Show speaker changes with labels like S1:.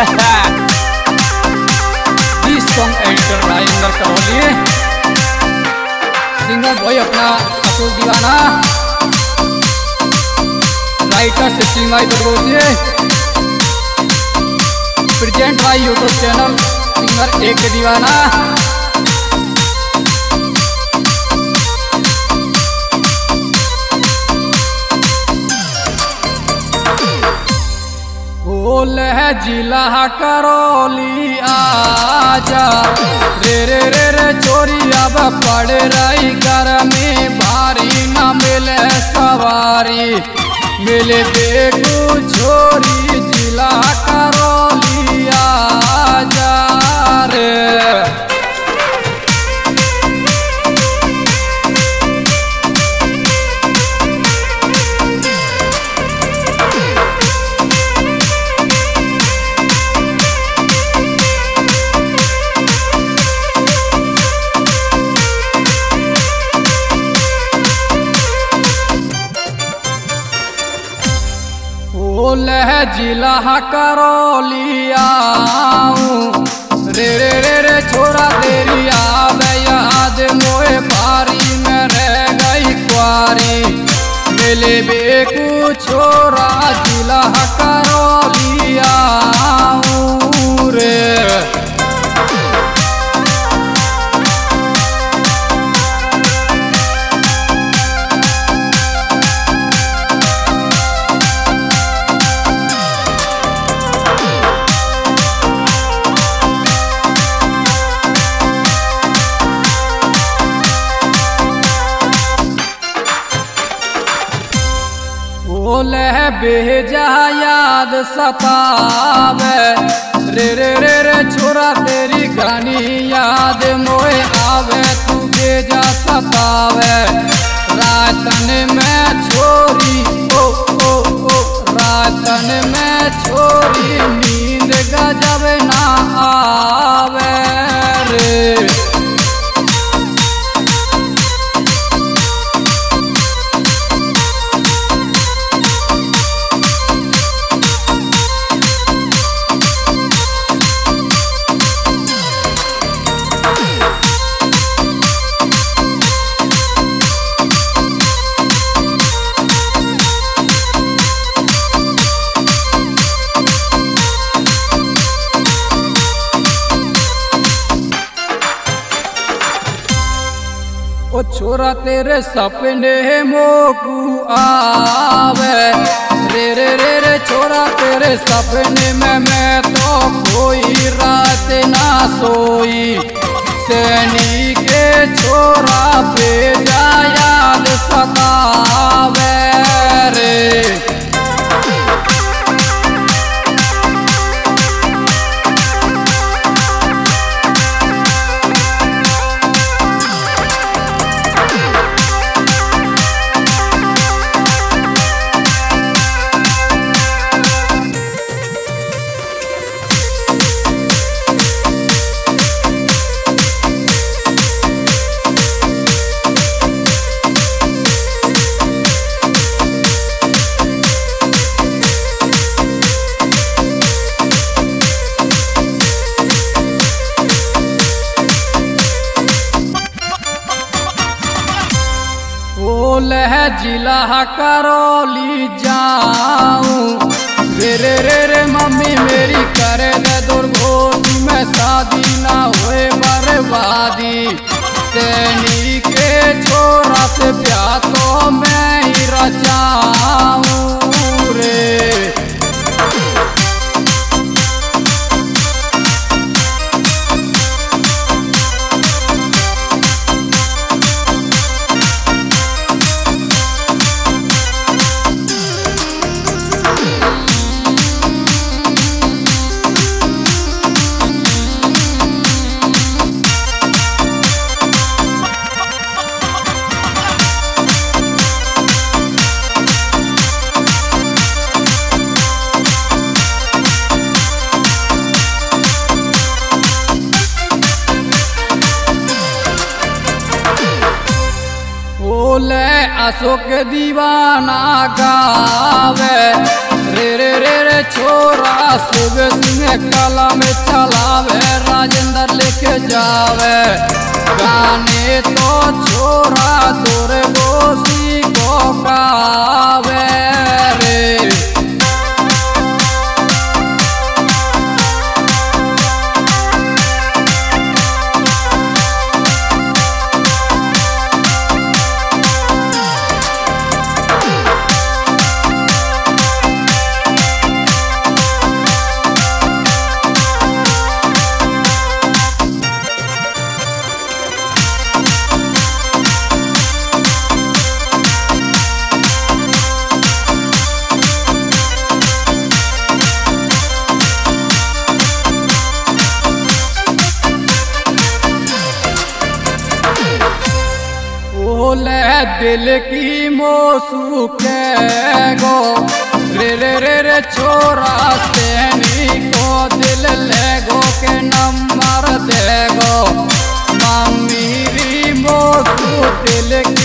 S1: दिस song editor Rajendra Karauli, singer भाई अपना Ashok Deewana, writer Sachin भाई बदगोसी, प्रेजेंट भाई यूट्यूब चैनल सिंगर एक दीवाना। बोले जिला करौली आजा रे रे रे रे चोरी अब पड़ रही घर में भारी न मिले सवारी मिले बेगू छोरी जिला करौली आजा रे। बोले जिला करौली आऊं रे रे रे रे छोरा तेरी आवे याद मोए बारी में रह गई कुआरी मिले बेकू छोरा जिला करौली आऊं रे। बोले बेजा याद सतावे रे रे रे रे छोरा तेरी गानी याद मोए आवे तू बेजा सतावे रातन में छोरी ओ ओ ओ रातन में छोरी नींद गजब ना आवे रे। ओ छोरा तेरे सपने मोकू आवे रे रे रे रे छोरा तेरे सपने में मैं तो कोई रात ना सोई सैनी के छोरा बेजा याद सतावे रे। बोले जिला करौली जाऊं रे रे रे रे मम्मी मेरी करे दे दुर्घोषी में शादी ना हुए बर्बादी सैनी के छोरा से प्यार तो मैं ही रचाऊं रे। बोले अशोक दीवाना गावे रे छोरा शिव सिंह कला में चलावे राजेंद्र लेके जावे गाने तो छोरा दूर गोसी को गावे रे। बोले दिल की मोसू के गो रे छोरा सैनी को दिल ले गो के नंबर दे गो मम्मी मोसू दिल